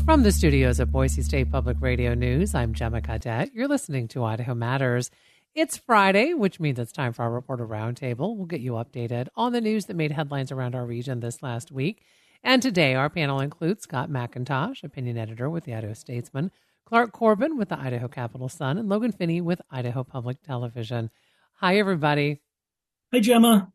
From the studios of Boise State Public Radio News, I'm Gemma Cadet. You're listening to Idaho Matters. It's Friday, which means it's time for our Reporter Roundtable. We'll get you updated on the news that made headlines around our region this last week. And today, our panel includes Scott McIntosh, opinion editor with the Idaho Statesman, Clark Corbin with the Idaho Capital Sun, and Logan Finney with Idaho Public Television. Hi, everybody. Hi, Gemma.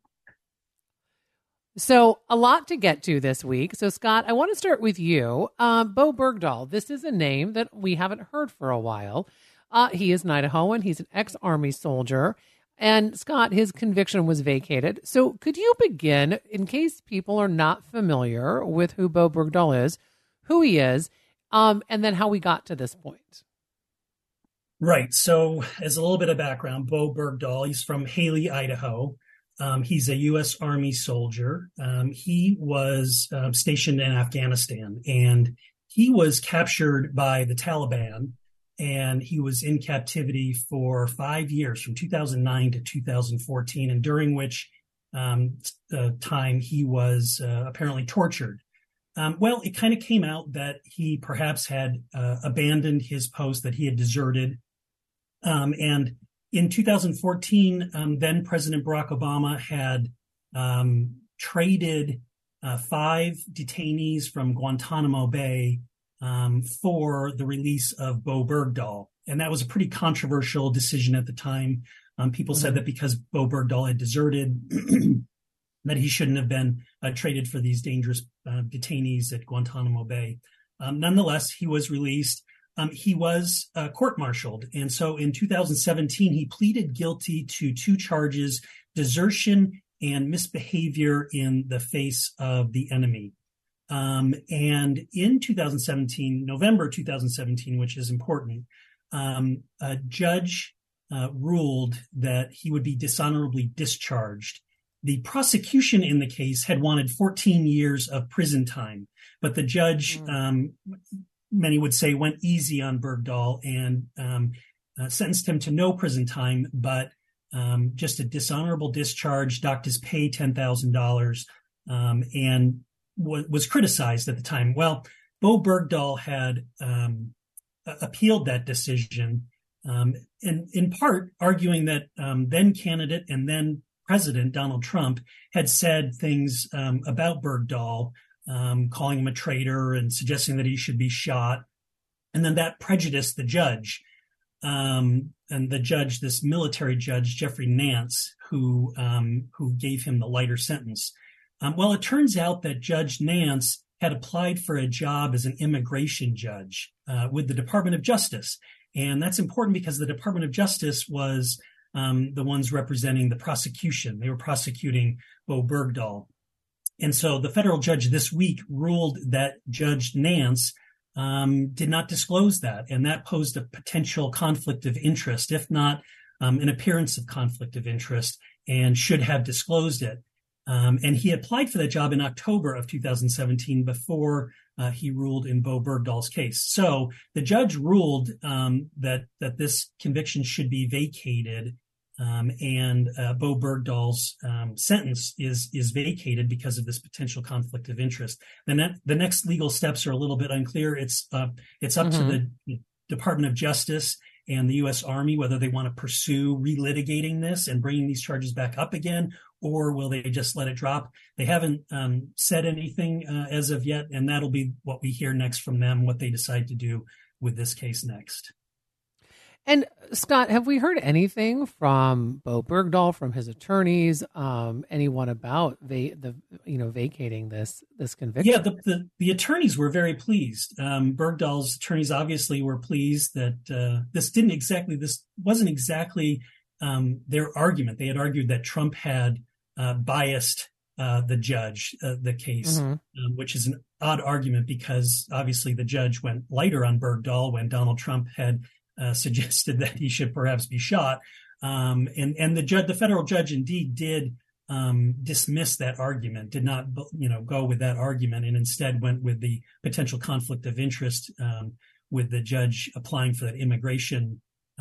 So a lot to get to this week. So, Scott, I want to start with you. Bowe Bergdahl, this is a name that we haven't heard for a while. He is an Idahoan. He's an ex-Army soldier. And, Scott, his conviction was vacated. So could you begin, in case people are not familiar with who Bowe Bergdahl is, who he is, and then how we got to this point? Right. So as a little bit of background, Bowe Bergdahl, he's from Haley, Idaho. He's a U.S. Army soldier. He was stationed in Afghanistan, and he was captured by the Taliban, and he was in captivity for 5 years, from 2009 to 2014, and during which time he was apparently tortured. Well, it kind of came out that he perhaps had abandoned his post, that he had deserted, and in 2014, then President Barack Obama had traded 5 detainees from Guantanamo Bay for the release of Bowe Bergdahl. And that was a pretty controversial decision at the time. People said that because Bowe Bergdahl had deserted, that he shouldn't have been traded for these dangerous detainees at Guantanamo Bay. Nonetheless, he was released. He was court-martialed. And so in 2017, he pleaded guilty to 2 charges, desertion and misbehavior in the face of the enemy. And in 2017, November 2017, which is important, a judge ruled that he would be dishonorably discharged. The prosecution in the case had wanted 14 years of prison time, but the judge many would say went easy on Bergdahl and sentenced him to no prison time, but just a dishonorable discharge, docked his pay $10,000, and was criticized at the time. Well, Bowe Bergdahl had appealed that decision, and in part arguing that then candidate and then President Donald Trump had said things about Bergdahl, calling him a traitor and suggesting that he should be shot. And then that prejudiced the judge. And the judge, this military judge, Jeffrey Nance, who gave him the lighter sentence. Well, it turns out that Judge Nance had applied for a job as an immigration judge with the Department of Justice. And that's important because the Department of Justice was the ones representing the prosecution. They were prosecuting Bowe Bergdahl. And so the federal judge this week ruled that Judge Nance did not disclose that, and that posed a potential conflict of interest, if not an appearance of conflict of interest, and should have disclosed it. And he applied for that job in October of 2017 before he ruled in Bowe Bergdahl's case. So the judge ruled that this conviction should be vacated. And Bowe Bergdahl's sentence is vacated because of this potential conflict of interest. The next legal steps are a little bit unclear. It's up to the Department of Justice and the U.S. Army whether they want to pursue relitigating this and bringing these charges back up again, or will they just let it drop? They haven't said anything as of yet, and that'll be what we hear next from them, what they decide to do with this case next. And Scott, have we heard anything from Bowe Bergdahl, from his attorneys, anyone about vacating this conviction? Yeah, the attorneys were very pleased. Bergdahl's attorneys obviously were pleased that this wasn't exactly their argument. They had argued that Trump had biased the judge, the case, which is an odd argument because obviously the judge went lighter on Bergdahl when Donald Trump had suggested that he should perhaps be shot. And the federal judge indeed did dismiss that argument, did not, go with that argument, and instead went with the potential conflict of interest with the judge applying for that immigration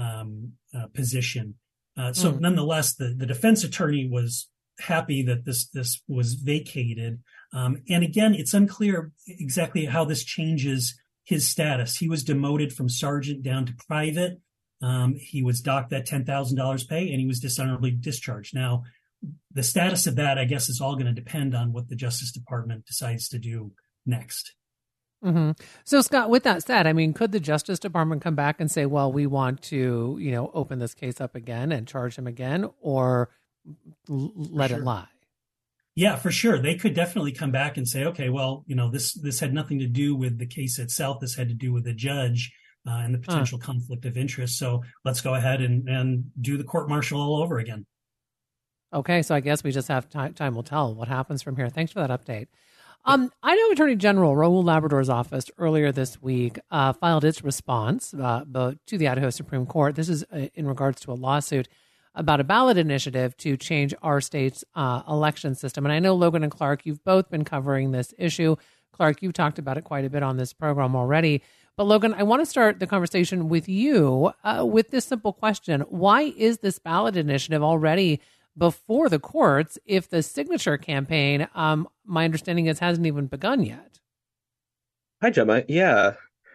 position. So nonetheless, the defense attorney was happy that this was vacated. And again, it's unclear exactly how this changes his status. He was demoted from sergeant down to private. He was docked that $10,000 pay, and he was dishonorably discharged. Now, the status of that, I guess, is all going to depend on what the Justice Department decides to do next. Mm-hmm. So, Scott, with that said, I mean, could the Justice Department come back and say, well, we want to, open this case up again and charge him again, or let it lie? Yeah, for sure. They could definitely come back and say, okay, well, this had nothing to do with the case itself. This had to do with the judge and the potential conflict of interest. So let's go ahead and do the court martial all over again. Okay, so I guess we just have time will tell what happens from here. Thanks for that update. I know Attorney General Raul Labrador's office earlier this week filed its response to the Idaho Supreme Court. This is in regards to a lawsuit about a ballot initiative to change our state's election system. And I know Logan and Clark, you've both been covering this issue. Clark, you've talked about it quite a bit on this program already. But Logan, I want to start the conversation with you with this simple question. Why is this ballot initiative already before the courts if the signature campaign, my understanding is, hasn't even begun yet? Hi, Gemma. Yeah.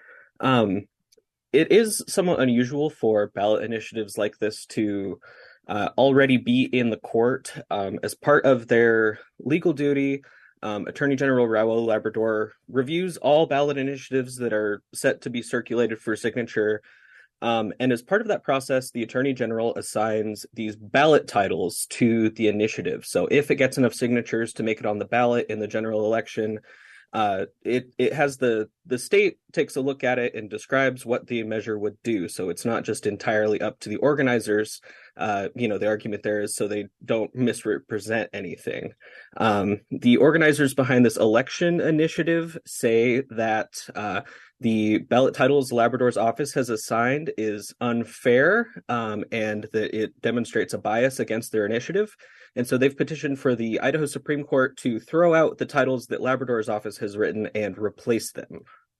It is somewhat unusual for ballot initiatives like this to already be in the court. As part of their legal duty, Attorney General Raul Labrador reviews all ballot initiatives that are set to be circulated for signature. And as part of that process, the Attorney General assigns these ballot titles to the initiative. So if it gets enough signatures to make it on the ballot in the general election, it has the state takes a look at it and describes what the measure would do. So it's not just entirely up to the organizers. The argument there is so they don't misrepresent anything. The organizers behind this election initiative say that the ballot titles Labrador's office has assigned is unfair and that it demonstrates a bias against their initiative. And so they've petitioned for the Idaho Supreme Court to throw out the titles that Labrador's office has written and replace them.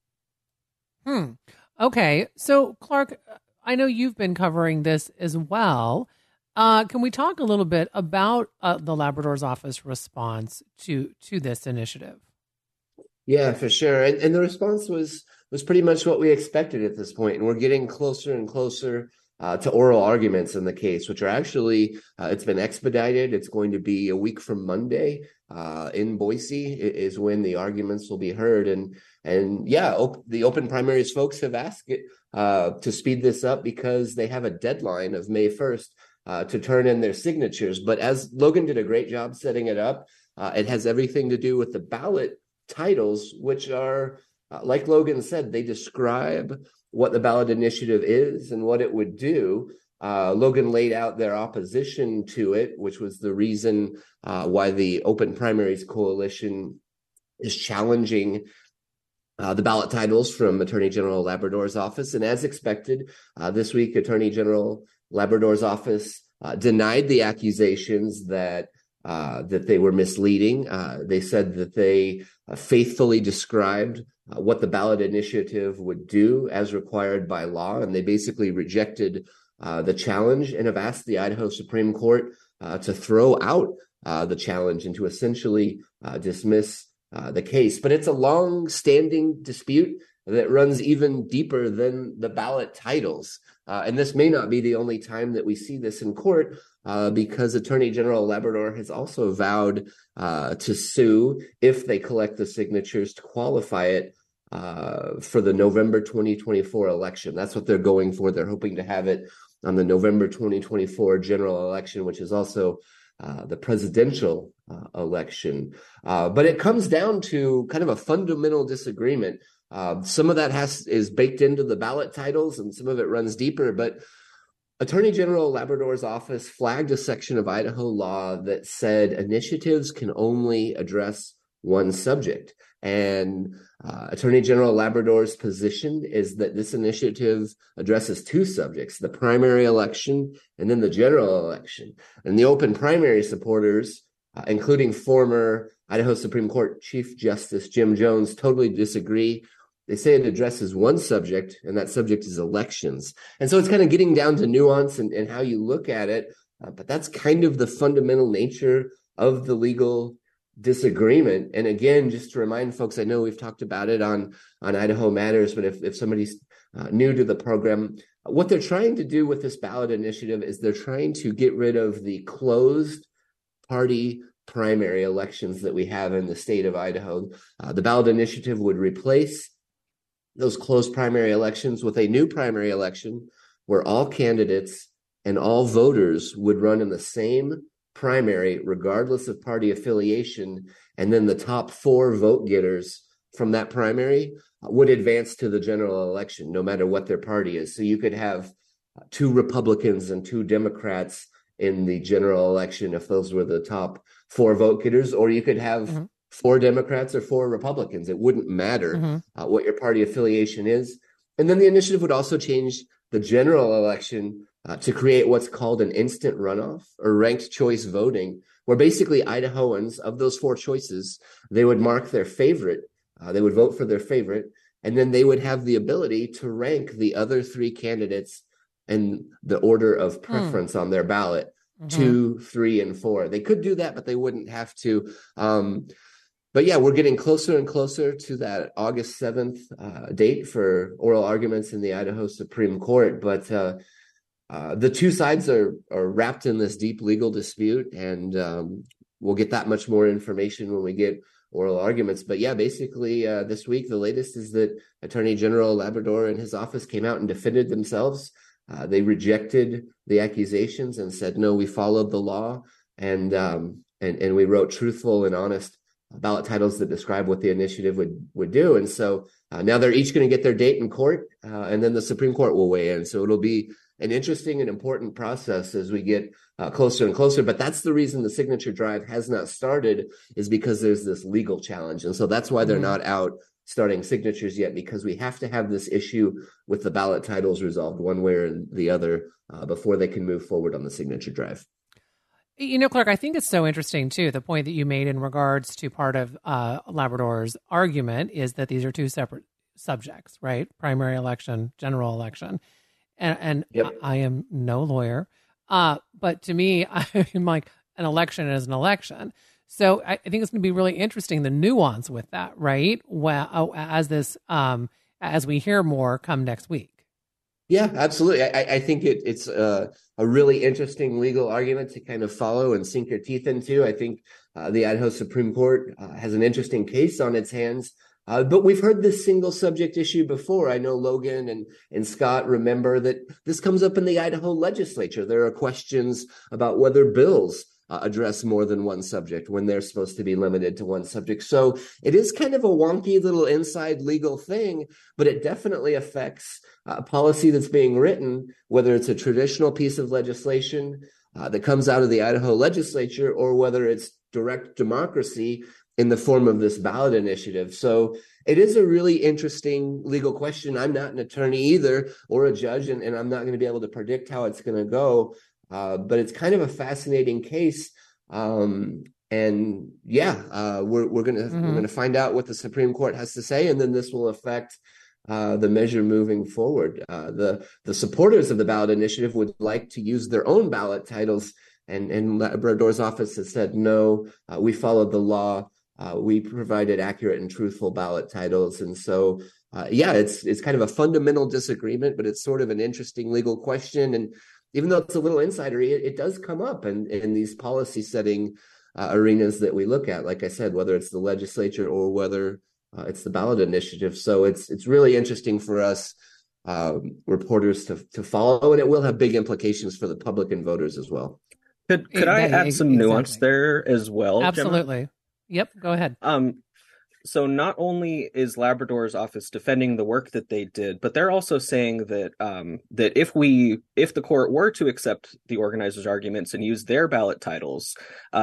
Okay. So, Clark, I know you've been covering this as well. Can we talk a little bit about the Labrador's office response to this initiative? Yeah, for sure. And the response was pretty much what we expected at this point. And we're getting closer and closer to oral arguments in the case, which are actually, it's been expedited. It's going to be a week from Monday in Boise is when the arguments will be heard. And yeah, the open primaries folks have asked it to speed this up because they have a deadline of May 1st to turn in their signatures. But as Logan did a great job setting it up, it has everything to do with the ballot titles, which are, like Logan said, they describe what the ballot initiative is and what it would do. Logan laid out their opposition to it, which was the reason why the Open Primaries Coalition is challenging the ballot titles from Attorney General Labrador's office. And as expected, this week, Attorney General Labrador's office denied the accusations that they were misleading. They said that they faithfully described what the ballot initiative would do as required by law, and they basically rejected the challenge and have asked the Idaho Supreme Court to throw out the challenge and to essentially dismiss the case. But it's a long-standing dispute that runs even deeper than the ballot titles. And this may not be the only time that we see this in court, because Attorney General Labrador has also vowed to sue if they collect the signatures to qualify it for the November 2024 election. That's what they're going for. They're hoping to have it on the November 2024 general election, which is also the presidential election. But it comes down to kind of a fundamental disagreement. Some of that is baked into the ballot titles and some of it runs deeper, but Attorney General Labrador's office flagged a section of Idaho law that said initiatives can only address one subject. And Attorney General Labrador's position is that this initiative addresses two subjects, the primary election and then the general election. And the open primary supporters, including former Idaho Supreme Court Chief Justice Jim Jones, totally disagree. They say it addresses one subject, and that subject is elections. And so it's kind of getting down to nuance and how you look at it. But that's kind of the fundamental nature of the legal disagreement. And again, just to remind folks, I know we've talked about it on Idaho Matters, but if somebody's new to the program, what they're trying to do with this ballot initiative is they're trying to get rid of the closed party primary elections that we have in the state of Idaho. The ballot initiative would replace those closed primary elections with a new primary election where all candidates and all voters would run in the same primary, regardless of party affiliation. And then the top 4 vote getters from that primary would advance to the general election, no matter what their party is. So you could have 2 Republicans and 2 Democrats in the general election if those were the top 4 vote getters, or you could have 4 Democrats or 4 Republicans. It wouldn't matter what your party affiliation is. And then the initiative would also change the general election to create what's called an instant runoff or ranked choice voting, where basically Idahoans of those 4 choices, they would mark their favorite, they would vote for their favorite, and then they would have the ability to rank the other 3 candidates in the order of preference on their ballot, 2, 3, and 4. They could do that, but they wouldn't have to. But yeah, we're getting closer and closer to that August 7th date for oral arguments in the Idaho Supreme Court. But the 2 sides are wrapped in this deep legal dispute, and we'll get that much more information when we get oral arguments. But yeah, basically this week, the latest is that Attorney General Labrador and his office came out and defended themselves. They rejected the accusations and said, no, we followed the law, and we wrote truthful and honest ballot titles that describe what the initiative would do. And so now they're each going to get their date in court, and then the Supreme Court will weigh in. So it'll be an interesting and important process as we get closer and closer. But that's the reason the signature drive has not started, is because there's this legal challenge. And so that's why they're not out starting signatures yet, because we have to have this issue with the ballot titles resolved one way or the other before they can move forward on the signature drive. You know, Clark, I think it's so interesting, too, the point that you made in regards to part of Labrador's argument is that these are 2 separate subjects, right? Primary election, general election. And yep. I am no lawyer, but to me, I'm like, an election is an election. So I think it's going to be really interesting, the nuance with that, right? Well, as we hear more come next week. Yeah, absolutely. I think it's a really interesting legal argument to kind of follow and sink your teeth into. I think the Idaho Supreme Court has an interesting case on its hands. But we've heard this single subject issue before. I know Logan and Scott remember that this comes up in the Idaho legislature. There are questions about whether bills address more than one subject when they're supposed to be limited to one subject. So it is kind of a wonky little inside legal thing, but it definitely affects policy that's being written, whether it's a traditional piece of legislation that comes out of the Idaho legislature, or whether it's direct democracy in the form of this ballot initiative. So it is a really interesting legal question. I'm not an attorney either, or a judge, and I'm not going to be able to predict how it's going to go. But it's kind of a fascinating case. And yeah, we're going to find out what the Supreme Court has to say, and then this will affect the measure moving forward. The supporters of the ballot initiative would like to use their own ballot titles, and Labrador's office has said, no, we followed the law. We provided accurate and truthful ballot titles. And so, yeah, it's kind of a fundamental disagreement, but it's sort of an interesting legal question. And even though it's a little insidery, it does come up in these policy setting arenas that we look at, like I said, whether it's the legislature or whether it's the ballot initiative. So it's really interesting for us reporters to follow, and it will have big implications for the public and voters as well. Could I add some nuance there as well? Absolutely. Gemma? Yep, go ahead. So not only is Labrador's office defending the work that they did, but they're also saying that that if the court were to accept the organizers' arguments and use their ballot titles,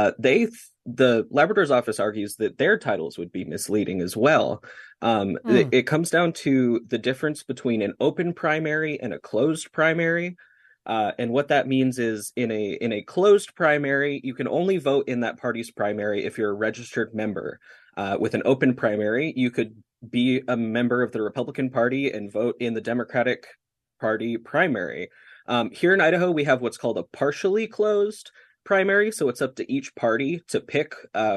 the Labrador's office argues that their titles would be misleading as well. It comes down to the difference between an open primary and a closed primary. And what that means is in a closed primary, you can only vote in that party's primary if you're a registered member. With an open primary, you could be a member of the Republican Party and vote in the Democratic Party primary. Here in Idaho, we have what's called a partially closed primary, so it's up to each party to pick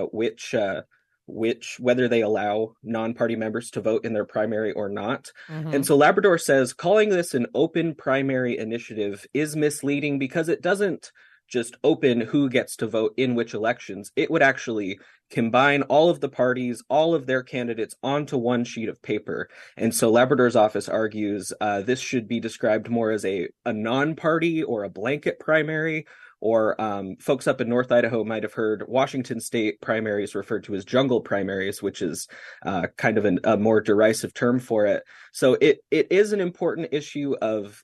whether they allow non-party members to vote in their primary or not. And so Labrador says calling this an open primary initiative is misleading because it doesn't just open who gets to vote in which elections. It would actually combine all of the parties, all of their candidates onto one sheet of paper. And so Labrador's office argues this should be described more as a non-party or a blanket primary, or folks up in North Idaho might have heard Washington state primaries referred to as jungle primaries, which is kind of a more derisive term for it. So it is an important issue of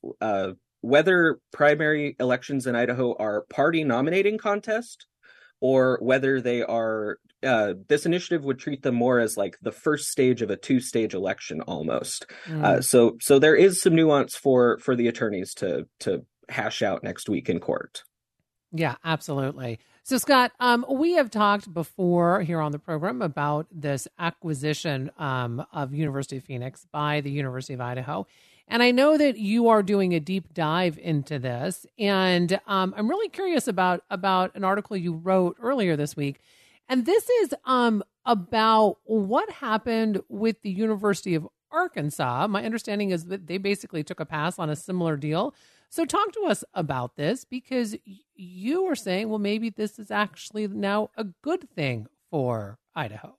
whether primary elections in Idaho are party nominating contest, or whether they are, this initiative would treat them more as like the first stage of a two-stage election almost. So there is some nuance for the attorneys to hash out next week in court. Yeah, absolutely. So, Scott, we have talked before here on the program about this acquisition of University of Phoenix by the University of Idaho. And I know that you are doing a deep dive into this. And I'm really curious about an article you wrote earlier this week. And this is about what happened with the University of Arkansas. My understanding is that they basically took a pass on a similar deal. So talk to us about this, because you were saying, well, maybe this is actually now a good thing for Idaho.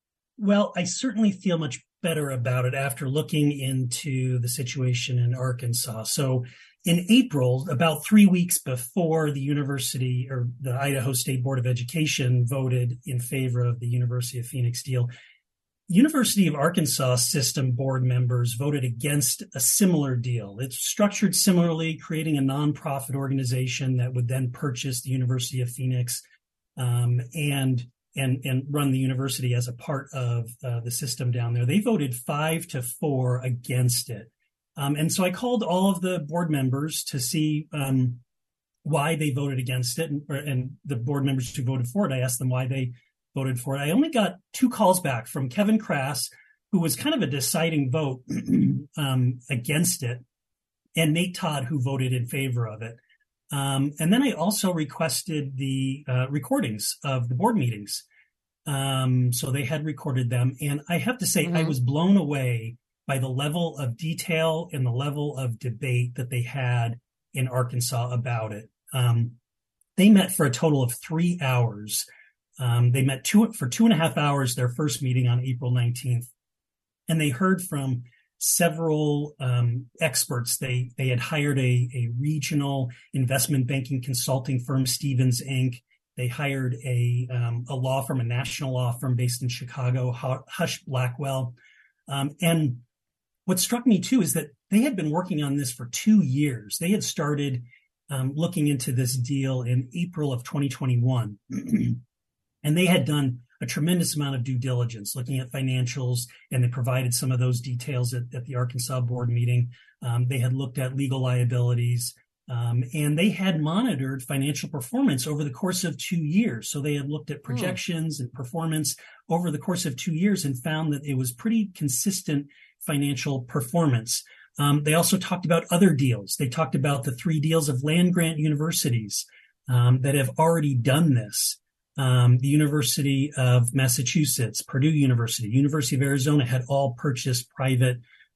Well, I certainly feel much better about it after looking into the situation in Arkansas. So in April, about 3 weeks before the university or the Idaho State Board of Education voted in favor of the University of Phoenix deal, University of Arkansas system board members voted against a similar deal. It's structured similarly, creating a nonprofit organization that would then purchase the University of Phoenix and run the university as a part of the system down there. They voted 5-4 against it. And so I called all of the board members to see why they voted against it. And the board members who voted for it, I asked them why they voted for it. I only got 2 calls back from Kevin Crass, who was kind of a deciding vote against it, and Nate Todd, who voted in favor of it. And then I also requested the recordings of the board meetings. So they had recorded them. And I have to say, I was blown away by the level of detail and the level of debate that they had in Arkansas about it. They met for a total of 3 hours. They met for 2.5 hours, their first meeting on April 19th. And they heard from several experts. They had hired a regional investment banking consulting firm, Stevens Inc. They hired a law firm, a national law firm based in Chicago, Hush Blackwell. And what struck me too is that they had been working on this for 2 years. They had started looking into this deal in April of 2021. And they had done a tremendous amount of due diligence, looking at financials, and they provided some of those details at the Arkansas board meeting. They had looked at legal liabilities, and they had monitored financial performance over the course of 2 years. So they had looked at projections and performance over the course of 2 years and found that it was pretty consistent financial performance. They also talked about other deals. They talked about the 3 deals of land-grant universities that have already done this. The University of Massachusetts, Purdue University, University of Arizona had all purchased private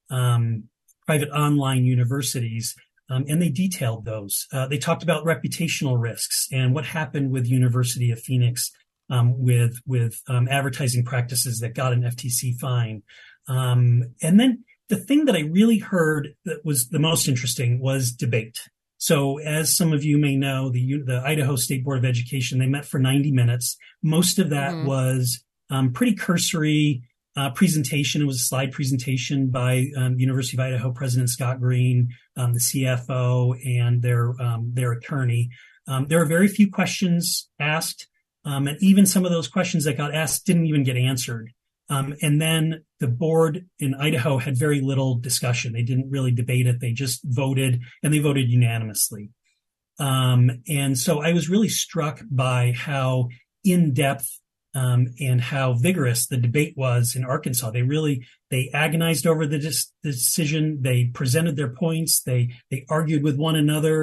online universities, and they detailed those. They talked about reputational risks and what happened with University of Phoenix with advertising practices that got an FTC fine. And then the thing that I really heard that was the most interesting was debate. So as some of you may know, the Idaho State Board of Education, they met for 90 minutes. Most of that was pretty cursory presentation. It was a slide presentation by University of Idaho President Scott Green, the CFO, and their attorney. There were very few questions asked, and even some of those questions that got asked didn't even get answered. And then the board in Idaho had very little discussion. They didn't really debate it. They just voted, and they voted unanimously. And so I was really struck by how in-depth and how vigorous the debate was in Arkansas. They agonized over the decision. They presented their points. They argued with one another.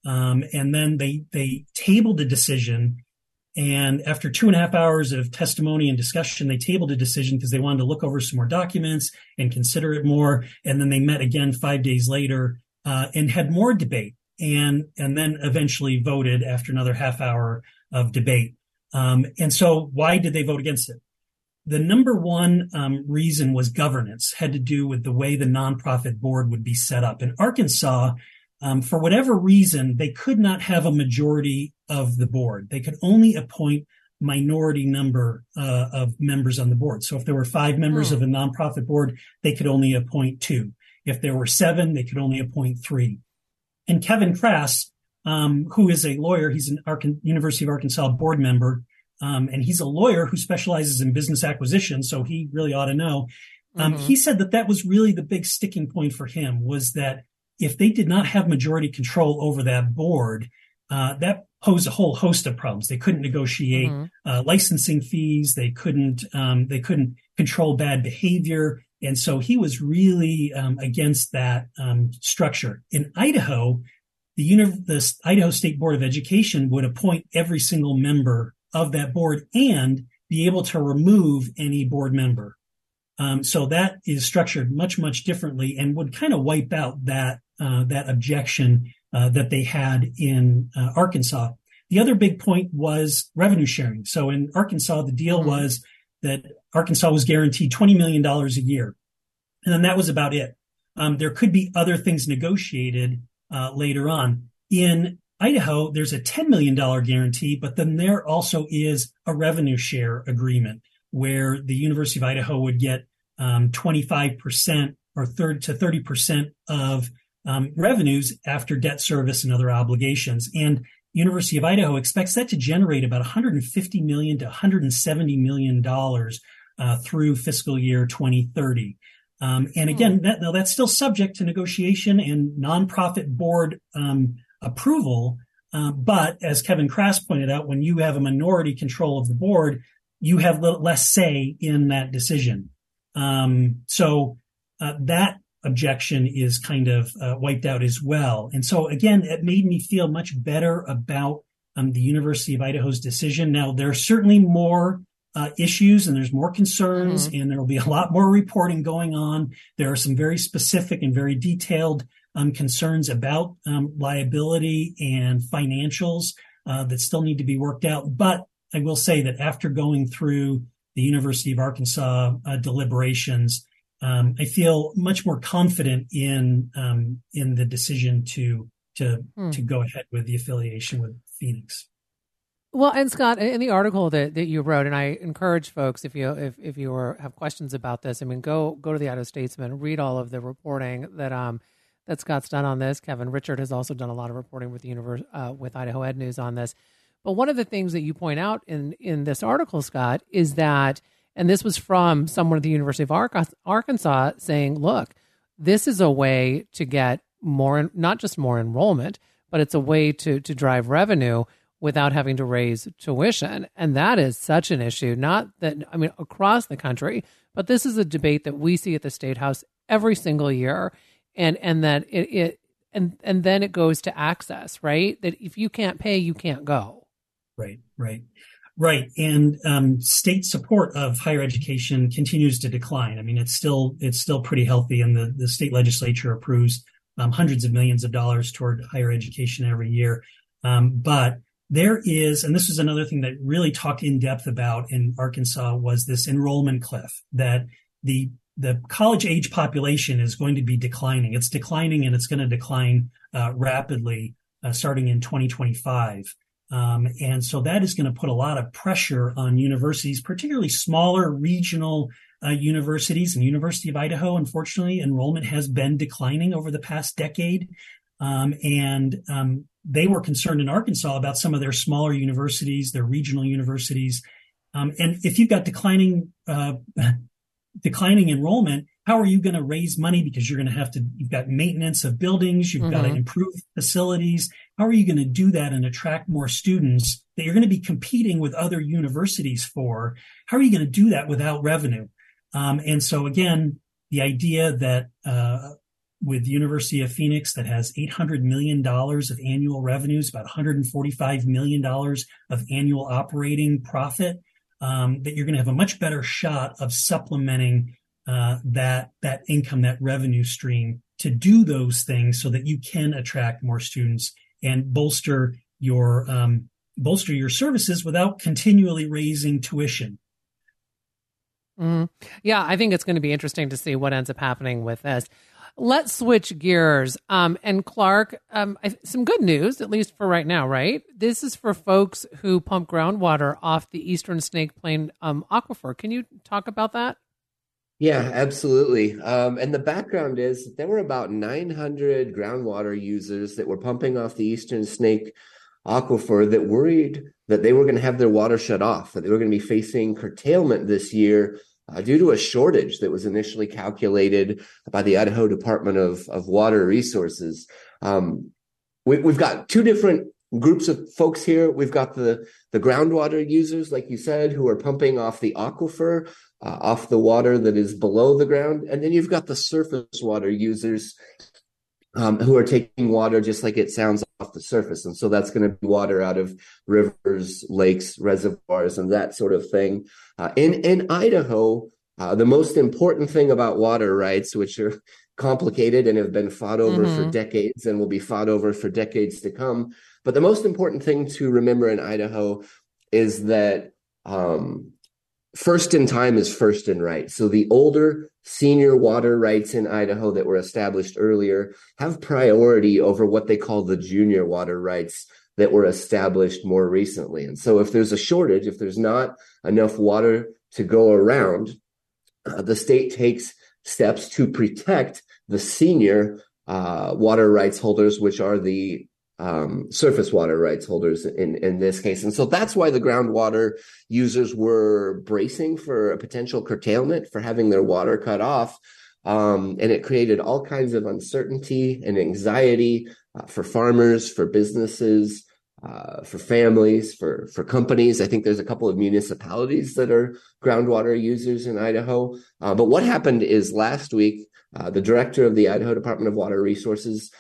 And then they tabled a decision. And after 2.5 hours of testimony and discussion, they tabled a decision because they wanted to look over some more documents and consider it more. And then they met again 5 days later and had more debate, and then eventually voted after another half hour of debate. And so why did they vote against it? The number one reason was governance, had to do with the way the nonprofit board would be set up. In Arkansas, for whatever reason, they could not have a majority of the board. They could only appoint minority number of members on the board. So if there were 5 members of a nonprofit board, they could only appoint 2. If there were 7, they could only appoint 3. And Kevin Crass, who is a lawyer, he's an University of Arkansas board member, and he's a lawyer who specializes in business acquisition, so he really ought to know. He said that was really the big sticking point for him, was that if they did not have majority control over that board, that posed a whole host of problems. They couldn't negotiate licensing fees. They couldn't control bad behavior. And so he was really against that structure. In Idaho, the Idaho State Board of Education would appoint every single member of that board and be able to remove any board member. So that is structured much, much differently and would kind of wipe out that objection that they had in Arkansas. The other big point was revenue sharing. So in Arkansas, the deal was that Arkansas was guaranteed $20 million a year. And then that was about it. There could be other things negotiated later on. In Idaho, there's a $10 million guarantee, but then there also is a revenue share agreement where the University of Idaho would get 25% or 30% of revenues after debt service and other obligations. And University of Idaho expects that to generate about $150 million to $170 million through fiscal year 2030. And again, that's still subject to negotiation and nonprofit board approval. But as Kevin Crass pointed out, when you have a minority control of the board, you have less say in that decision. So that objection is kind of wiped out as well. And so again, it made me feel much better about the University of Idaho's decision. Now, there are certainly more issues and there's more concerns and there will be a lot more reporting going on. There are some very specific and very detailed concerns about liability and financials that still need to be worked out. But I will say that after going through the University of Arkansas deliberations, I feel much more confident in the decision to go ahead with the affiliation with Phoenix. Well, and Scott, in the article that you wrote, and I encourage folks, if you have questions about this, I mean, go to the Idaho Statesman, read all of the reporting that Scott's done on this. Kevin Richard has also done a lot of reporting with with Idaho Ed News on this. But one of the things that you point out in this article, Scott, is that, and this was from someone at the University of Arkansas saying, look, this is a way to get more, not just more enrollment, but it's a way to drive revenue without having to raise tuition. And that is such an issue, across the country, but this is a debate that we see at the State House every single year. And that and then it goes to access, right? That if you can't pay, you can't go. Right. And state support of higher education continues to decline. I mean, it's still pretty healthy, and the state legislature approves hundreds of millions of dollars toward higher education every year. But there is, and this is another thing that really talked in depth about in Arkansas, was this enrollment cliff, that the college age population is going to be declining. It's declining, and it's going to decline rapidly starting in 2025. And so that is going to put a lot of pressure on universities, particularly smaller regional universities. And University of Idaho, unfortunately, enrollment has been declining over the past decade. And they were concerned in Arkansas about some of their smaller universities, their regional universities. And if you've got declining enrollment, how are you going to raise money? Because you've got maintenance of buildings, you've got to improve facilities. How are you going to do that and attract more students that you're going to be competing with other universities for? How are you going to do that without revenue? And so again, the idea that with University of Phoenix that has $800 million of annual revenues, about $145 million of annual operating profit, that you're going to have a much better shot of supplementing that income, that revenue stream, to do those things so that you can attract more students and bolster your services without continually raising tuition. Yeah, I think it's going to be interesting to see what ends up happening with this. Let's switch gears. And Clark, some good news, at least for right now, right? This is for folks who pump groundwater off the Eastern Snake Plain aquifer. Can you talk about that? Yeah, absolutely. And the background is that there were about 900 groundwater users that were pumping off the Eastern Snake aquifer that worried that they were going to have their water shut off, that they were going to be facing curtailment this year due to a shortage that was initially calculated by the Idaho Department of Water Resources. We've got two different groups of folks here. We've got the groundwater users, like you said, who are pumping off the aquifer, off the water that is below the ground. And then you've got the surface water users who are taking water just like it sounds off the surface. And so that's going to be water out of rivers, lakes, reservoirs, and that sort of thing. In Idaho, the most important thing about water rights, which are complicated and have been fought over for decades and will be fought over for decades to come. But the most important thing to remember in Idaho is that first in time is first in right. So the older senior water rights in Idaho that were established earlier have priority over what they call the junior water rights that were established more recently. And so if there's a shortage, if there's not enough water to go around, the state takes steps to protect the senior water rights holders, which are the surface water rights holders in this case. And so that's why the groundwater users were bracing for a potential curtailment, for having their water cut off. And it created all kinds of uncertainty and anxiety for farmers, for businesses, for families, for companies. I think there's a couple of municipalities that are groundwater users in Idaho. But what happened is last week, the director of the Idaho Department of Water Resources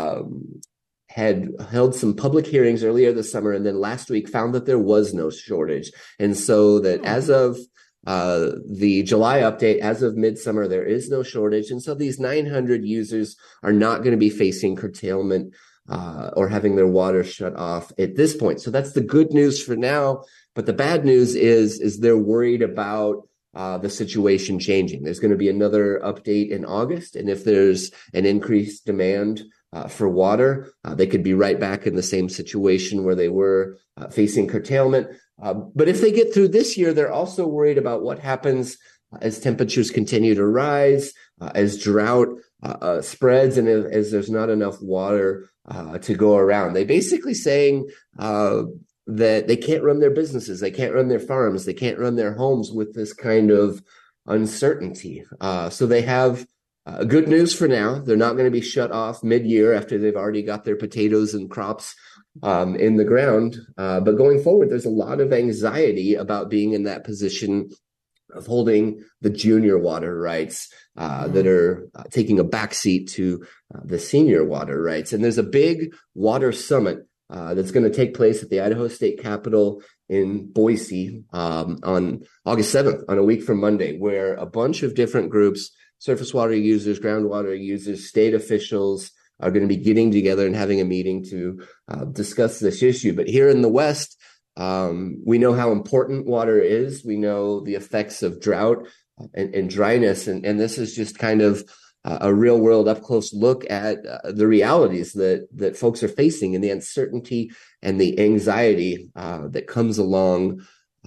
had held some public hearings earlier this summer, and then last week found that there was no shortage. And so that as of the July update, as of midsummer, there is no shortage. And so these 900 users are not going to be facing curtailment or having their water shut off at this point. So that's the good news for now. But the bad news is they're worried about the situation changing. There's going to be another update in August. And if there's an increased demand for water, they could be right back in the same situation where they were facing curtailment. But if they get through this year, they're also worried about what happens as temperatures continue to rise, as drought spreads, and as there's not enough water to go around. They basically saying that they can't run their businesses, they can't run their farms, they can't run their homes with this kind of uncertainty. So they have good news for now. They're not going to be shut off mid-year after they've already got their potatoes and crops in the ground. But going forward, there's a lot of anxiety about being in that position of holding the junior water rights that are taking a backseat to the senior water rights. And there's a big water summit that's going to take place at the Idaho State Capitol in Boise on August 7th, on a week from Monday, where a bunch of different groups, surface water users, groundwater users, state officials, are going to be getting together and having a meeting to discuss this issue. But here in the West, we know how important water is. We know the effects of drought and dryness. And this is just kind of a real world up close look at the realities that folks are facing and the uncertainty and the anxiety that comes along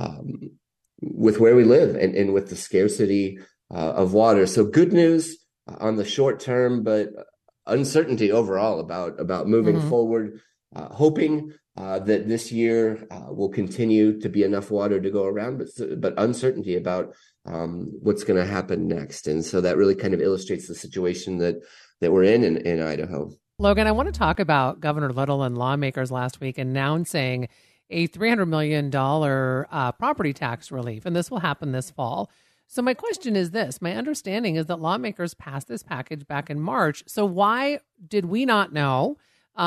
with where we live and with the scarcity of water. So good news on the short term, but uncertainty overall about moving forward, hoping that this year will continue to be enough water to go around, but uncertainty about what's going to happen next. And so that really kind of illustrates the situation that we're in Idaho. Logan, I want to talk about Governor Little and lawmakers last week announcing a $300 million property tax relief, and this will happen this fall. So my question is this. My understanding is that lawmakers passed this package back in March. So why did we not know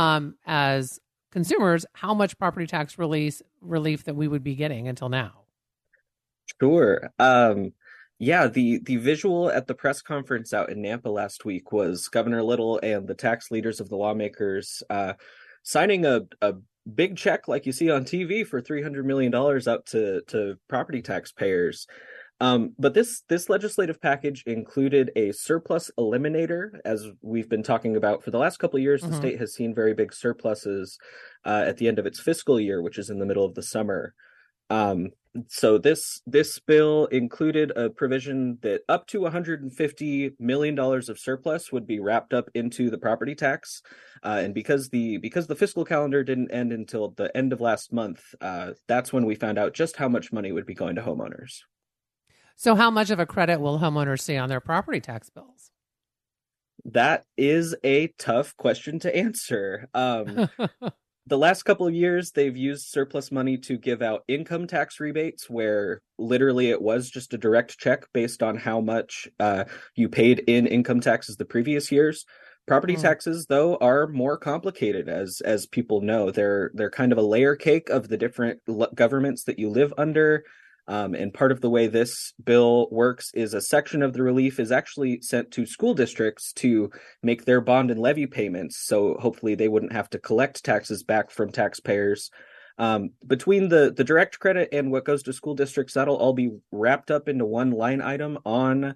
as consumers how much property tax relief that we would be getting until now? Sure. Yeah, the visual at the press conference out in Nampa last week was Governor Little and the tax leaders of the lawmakers signing a big check like you see on TV for $300 million out to property taxpayers. But this legislative package included a surplus eliminator, as we've been talking about for the last couple of years. The state has seen very big surpluses at the end of its fiscal year, which is in the middle of the summer. So this bill included a provision that up to $150 million of surplus would be wrapped up into the property tax. And because the fiscal calendar didn't end until the end of last month, that's when we found out just how much money would be going to homeowners. So how much of a credit will homeowners see on their property tax bills? That is a tough question to answer. The last couple of years, they've used surplus money to give out income tax rebates, where literally it was just a direct check based on how much you paid in income taxes the previous years. Property taxes, though, are more complicated, as people know. They're kind of a layer cake of the different governments that you live under. And part of the way this bill works is a section of the relief is actually sent to school districts to make their bond and levy payments. So hopefully they wouldn't have to collect taxes back from taxpayers. Between the direct credit and what goes to school districts, that'll all be wrapped up into one line item on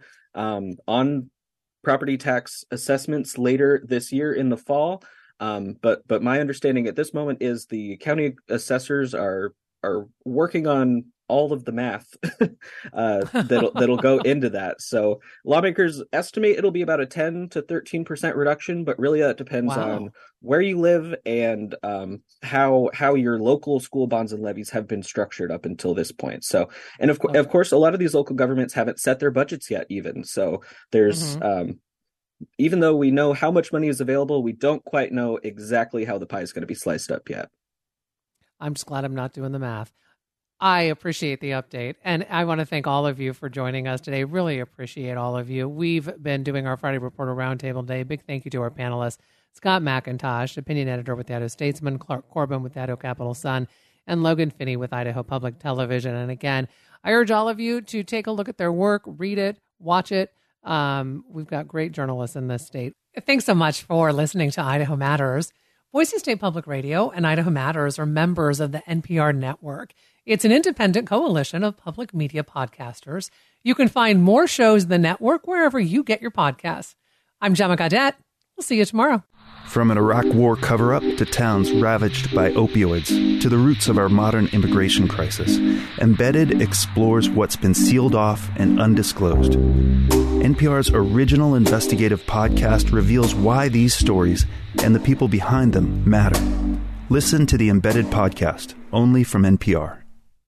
property tax assessments later this year in the fall. But my understanding at this moment is the county assessors are working on all of the math that'll go into that. So lawmakers estimate it'll be about a 10 to 13% reduction, but really that depends on where you live and how your local school bonds and levies have been structured up until this point. So, and of course, a lot of these local governments haven't set their budgets yet even. So there's, even though we know how much money is available, we don't quite know exactly how the pie is going to be sliced up yet. I'm just glad I'm not doing the math. I appreciate the update. And I want to thank all of you for joining us today. Really appreciate all of you. We've been doing our Friday Reporter Roundtable today. Big thank you to our panelists, Scott McIntosh, opinion editor with the Idaho Statesman, Clark Corbin with the Idaho Capital Sun, and Logan Finney with Idaho Public Television. And again, I urge all of you to take a look at their work, read it, watch it. We've got great journalists in this state. Thanks so much for listening to Idaho Matters. Boise State Public Radio and Idaho Matters are members of the NPR network. It's an independent coalition of public media podcasters. You can find more shows in the network wherever you get your podcasts. I'm Gemma Gaudette. We'll see you tomorrow. From an Iraq War cover-up to towns ravaged by opioids to the roots of our modern immigration crisis, Embedded explores what's been sealed off and undisclosed. NPR's original investigative podcast reveals why these stories and the people behind them matter. Listen to the Embedded podcast, only from NPR.